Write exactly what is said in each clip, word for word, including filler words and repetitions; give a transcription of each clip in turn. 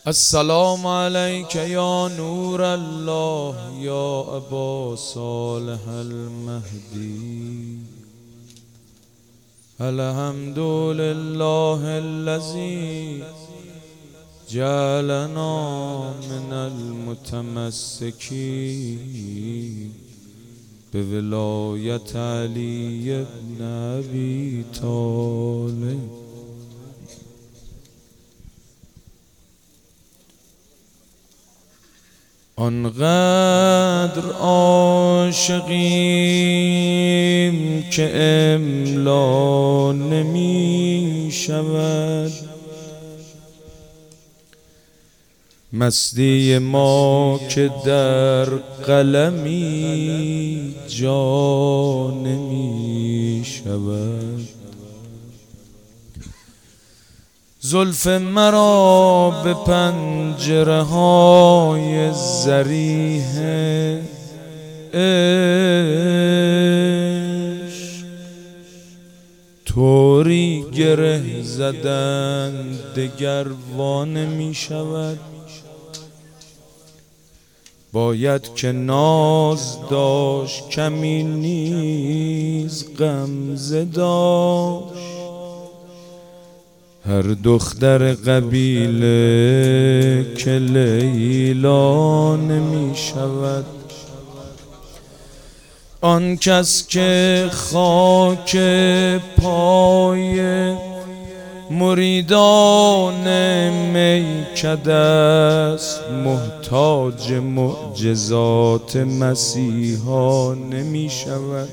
السلام عليك يا نور الله يا أبا صالح المهدي. الحمد لله الذي جعلنا من المتمسكين بولاية علي بن أبي طالب. آنقدر عاشقیم که املا نمی شود، مستی ما که در قلمی جا نمی شود. زلف مرا به پنجره های ضریح عشق طوری گره زدن دگر وا نمی شود. باید که ناز داشت کمی نیز غمزه داشت، هر دختر قبیله که لیلا نمی شود. آن کس که خاک پای مریدان میکده است، محتاج معجزات مسیحا نمی شود.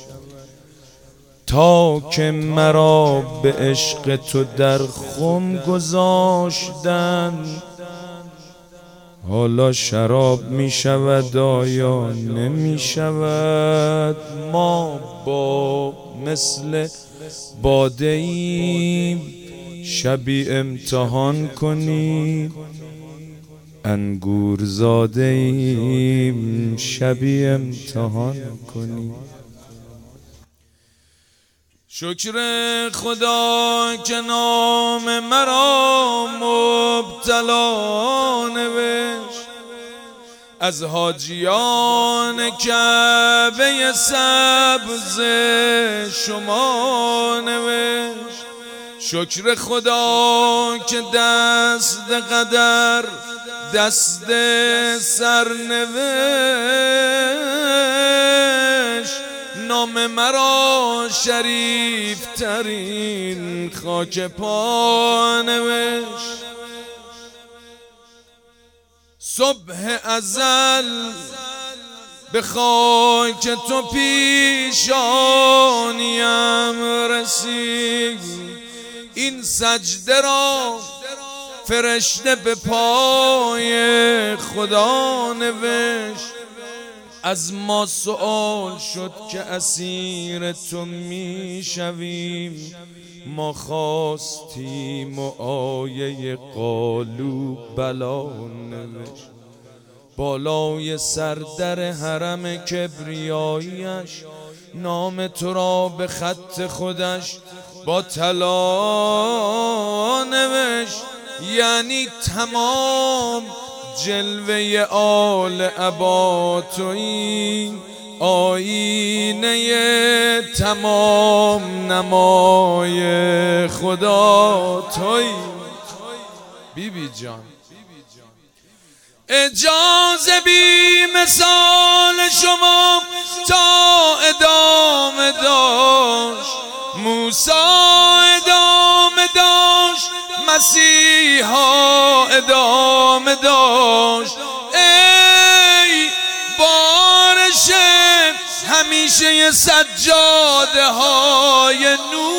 تا که مرا به عشق تو در خم گذاشتن، حالا شراب می شود آیا نمی شود؟ ما با مثل باده ایم، شبی امتحان کنید. انگور زاده ایم، شبی امتحان کنید. شکر خدا که نام مرا مبتلا نوشت، از حاجیان کعبه سبز شما نوشت. شکر خدا که دست قدر دست سر نوشت، نام مرا شریف ترین خاک پا نوشت. صبح ازل به خاک تو پیشانیم رسید، این سجده را فرشته به پای خدا نوشت. از ما سؤال شد که اسیر تو می شویم، ما خواستیم و آیه قالو بلا نوشت. بالای سر در حرم کبریاییش، نام تو را به خط خودش با طلا نوشت. یعنی تمام جلوه آل ابا تویی، آینه تمام نمای خدا تویی. بی بی جان اجازه بی مثال شما تا ادامه داشت، موسی ادامه داشت، مسیحا ادامه داشت. ای بارش همیشه سجاده های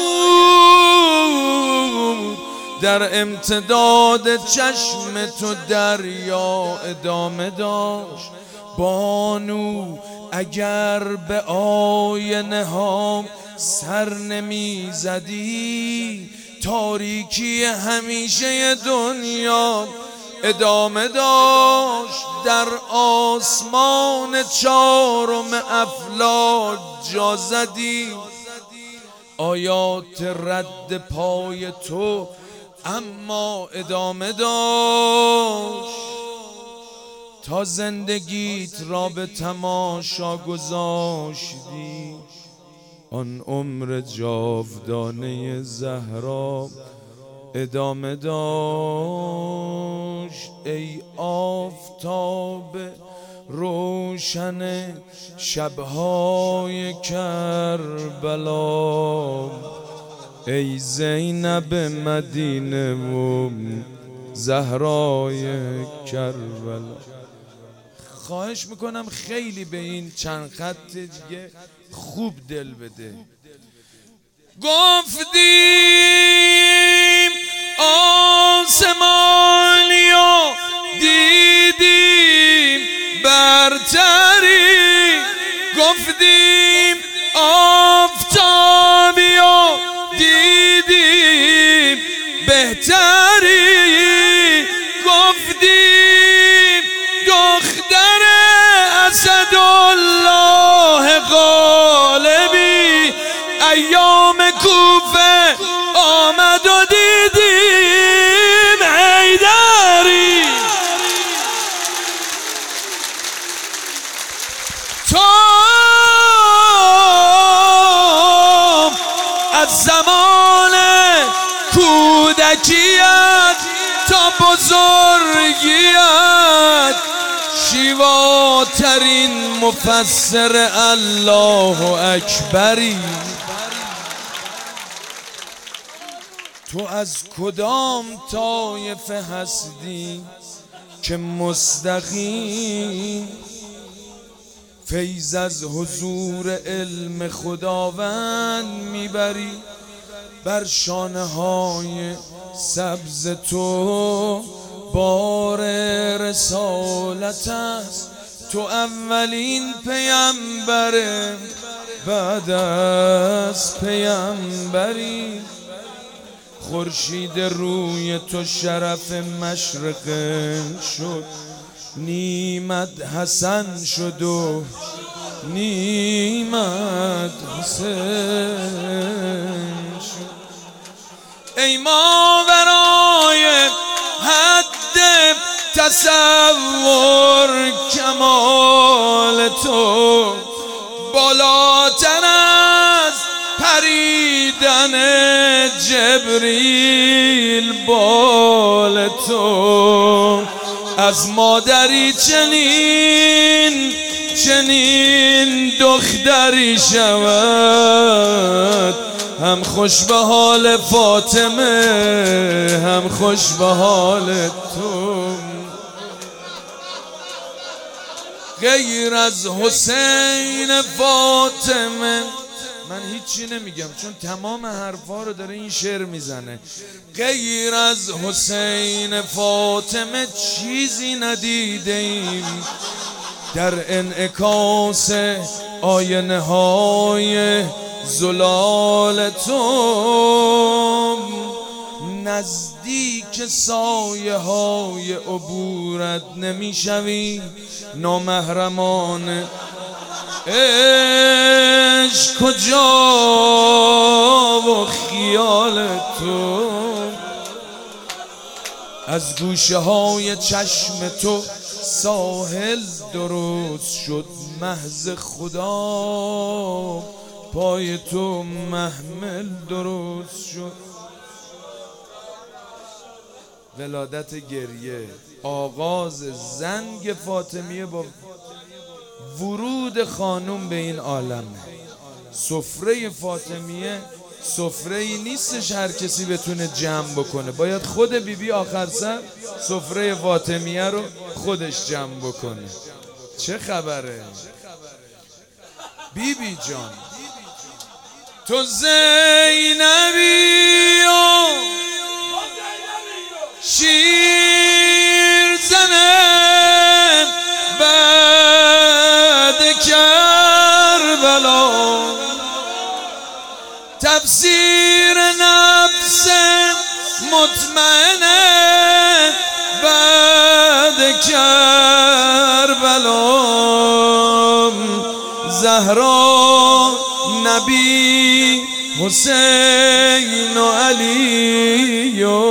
نور، در امتداد چشم تو دریا ادامه داشت. بانو اگر به آینه ها سر نمی زدی، تاریکی همیشه دنیا ادامه داشت. در آسمان چارم افلاک جا زدی، آیات رد پای تو اما ادامه داشت تا زندگیت را به تماشا گذاشتی. آن عمر جاودانه زهرا ادامه داشت. ای آفتاب روشن شبهای کربلا، ای زینب مدینه و زهرای کربلا. خواهش میکنم خیلی به این چند خط دیگه خوب دل بده. گفتیم آسمانی و دیدیم برتری، گفتیم آفتابی و دیدیم بهتری، گفتیم دختر اسدالله غالبی ایام کوفه آمد و دیدیم حیدری. تو از زمان کودکیت تا بزرگیت شیواترین مفسر الله اکبری. تو از کدام طایفه هستی که مستقیم فیض از حضور علم خداوند میبری؟ بر شانه های سبز تو بار رسالت است، تو اولین پیامبر بعد از پیامبری. خورشید روی تو شرف مشرق شد، نیمت حسن شد و نیمت حسین شد. ای ماورای حد تصور کمال تو، بالاتر از پریدن جبریل بال تو. از مادری چنین چنین دختری شود، هم خوش به حال فاطمه هم خوش به حال تو. غیر از حسین فاطمه من هیچی نمیگم چون تمام حرفا رو داره این شعر میزنه. غیر از حسین فاطمه چیزی ندیده ایم در انعکاس آینه های زلال تو. نزدیک سایه های عبورت نمیشوی، نامحرمان عشق کجا و خیال تو. از گوشه های چشم تو ساحل درست شد، محض خدا پای تو محمل درست شد. ولادت گریه، آغاز زنگ فاطمیه با ورود خانوم به این عالم. سفره فاطمیه سفره‌ای نیستش هر کسی بتونه جمع بکنه، باید خود بیبی بی آخر سر سفره فاطمیه رو خودش جمع بکنه. چه خبره بیبی بی جان؟ تو زینبی و شیر زنه بعد کربلا، تفسیر نفس مطمئنه بعد کربلا. زهرا نبی حسین و و علی و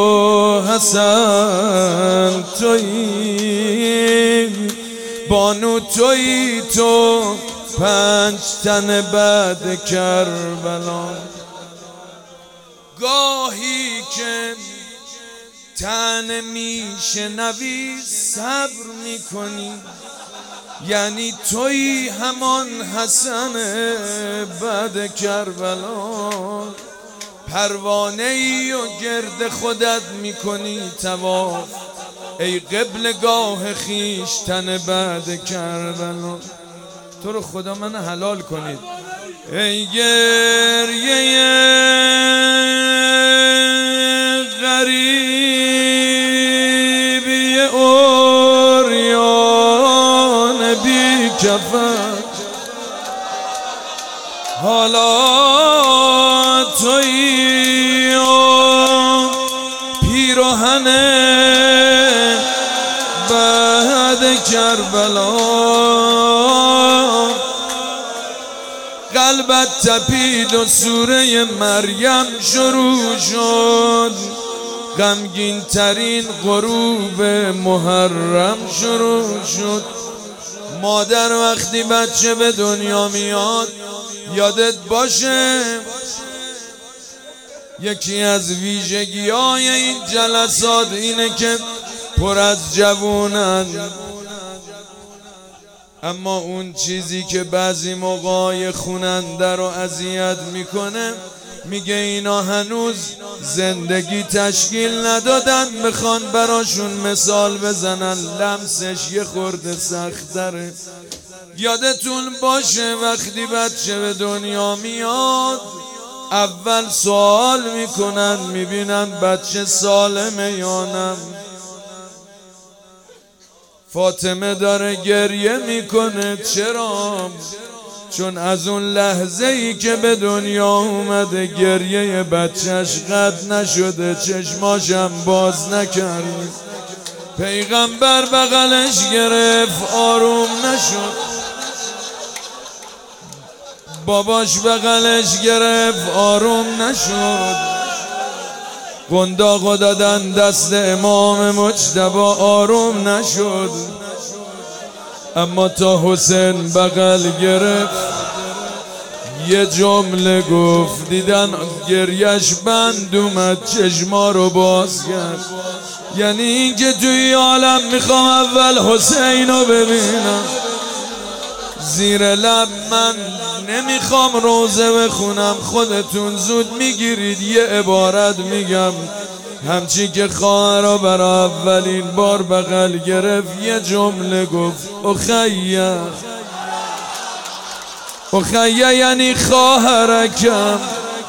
حسن تویی، بانو تویی تو پنج تن بعد کربلا. گاهی که تن میشنوی صبر میکنی، یعنی تویی همان حسن بعد کربلا. پروانه ای و گرد خودت میکنی طواف، ای قبلگاه خویشتن بعد کربلا. تو رو خدا من حلال کنید. ای گریه غریبی عریان بی کفن، حالا تویی و پیراهن بعد کربلا. قلبت تپید و سوره مریم شروع شد، غمگین ترین غروب محرم شروع شد. مادر وقتی بچه به دنیا میاد یادت باشه یکی از ویژگی های این جلسات اینه که پر از جوونن، اما اون چیزی که بعضی موقعای خوننده رو اذیت میکنه میگه اینا هنوز زندگی تشکیل ندادن، میخوان براشون مثال بزنن، لمسش یه خورده سخت‌تره. یادتون باشه وقتی بچه به دنیا میاد اول سوال میکنن میبینن بچه سالمه یا نه. فاطمه داره گریه میکنه، چرا؟ چون از اون لحظه ای که به دنیا اومده گریه بچهش قطع نشده، چشماشم باز نکرد. پیغمبر بغلش گرفت آروم نشد، باباش بغلش گرفت آروم نشد. قنداقو دادن دست امام مجتبی آروم نشد، اما تا حسین بغل گرفت یه جمله گفت، دیدن گریش بند اومد چشما رو باز کرد. یعنی این که توی عالم میخوام اول حسین رو ببینم. زیر لب من نمیخوام روزه بخونم، خودتون زود میگیرید. یه عبارت میگم، همچی که خواهر رو برای اولین بار بغل گرفت یه جمله گفت، اخیه اخیه یعنی خواهرکم.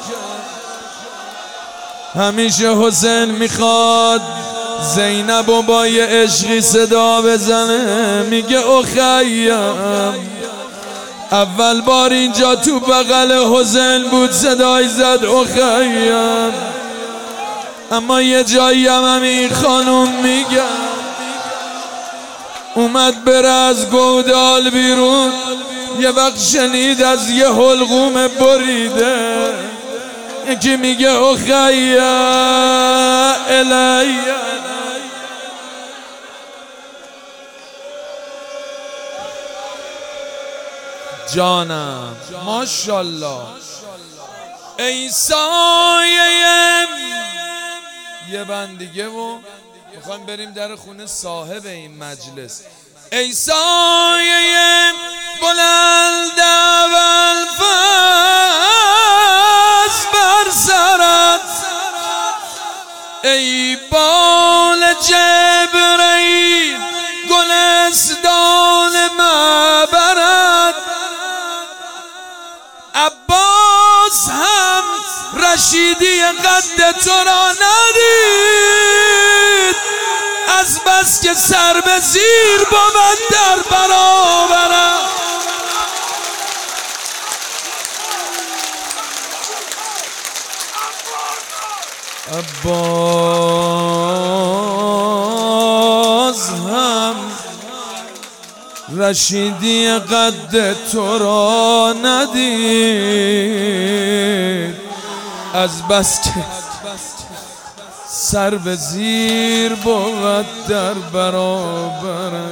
همیشه حسین میخواد زینب و با یه عشقی صدا بزنه، میگه اخیم. اول بار اینجا تو بغل حسین بود صدای زد اخیم، اما یه جایی هم همین خانوم میگه اومد بره از گودال بیرون، یه وقت شنید از یه حلقوم بریده، یکی میگه اخیم الیه. جانم ماشالله. ای سایه یه بند دیگه و میخوایم بریم در خونه صاحب این مجلس. ای سایه بلند اول فز بر سرت، ای بال جبرئیل گلستان معبرت. عباس هم رشیدی قد تو را ندید، از بس که سر به زیر بود در برابرم. عباس هم رشیدی قد تو را ندید، از بس که سر به زیر بود در برابرت.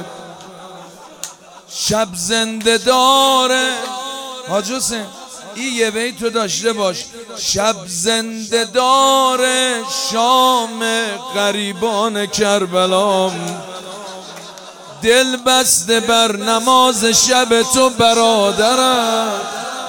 شب زنده داره حاج حسین، این یه بیت تو داشته باش. شب زنده داره شام غریبان کربلام، دل بسته بر نماز شب تو برادرت.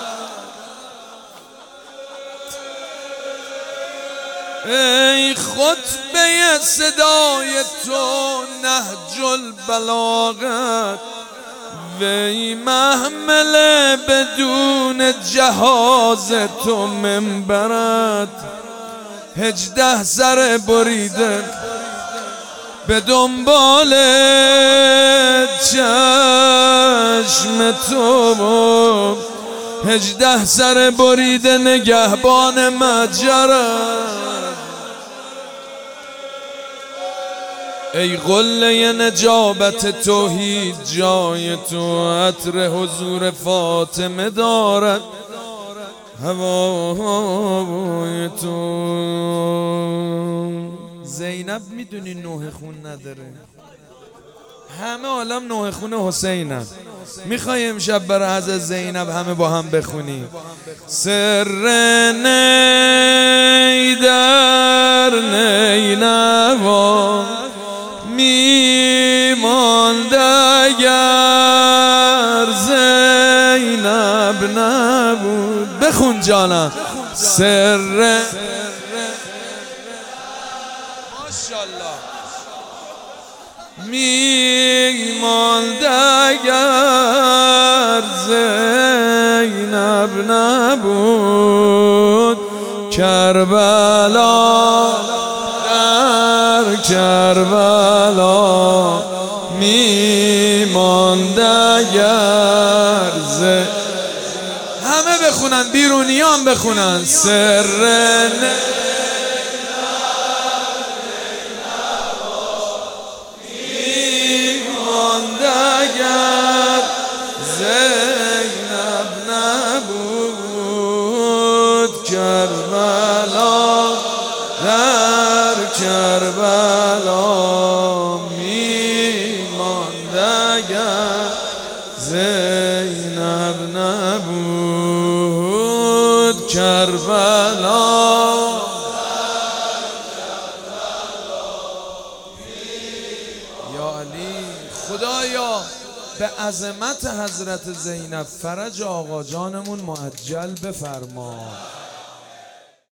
ای خطبه صدای تو نهج البلاغت، وی محمل بدون جهاز تو منبرت. هجده سر بریده به دنبال چشم تو، هجده سر بریده نگهبان مجرت. ای قله نجابت توحید جای تو، عطر حضور فاطمه دارد هوای تو. زینب میدونی نوح خون نداره، همه عالم نوح خون حسینن. میخوای امشب برای حضرت زینب همه با هم بخونیم؟ سر نی در نینوا میماند اگر زینب نبود. بخون جانم. سر ماشاءالله میماند اگر زینب نبود، کربلا در کربلا میماند اگر زینب. همه بخونن، بیرونیان بخونن. سر اگر زینب نبود، کربلا در کربلا میماند اگر زینب نبود، کربلا. یا علی خدایا به عظمت حضرت زینب فرج آقا جانمون معجل بفرما.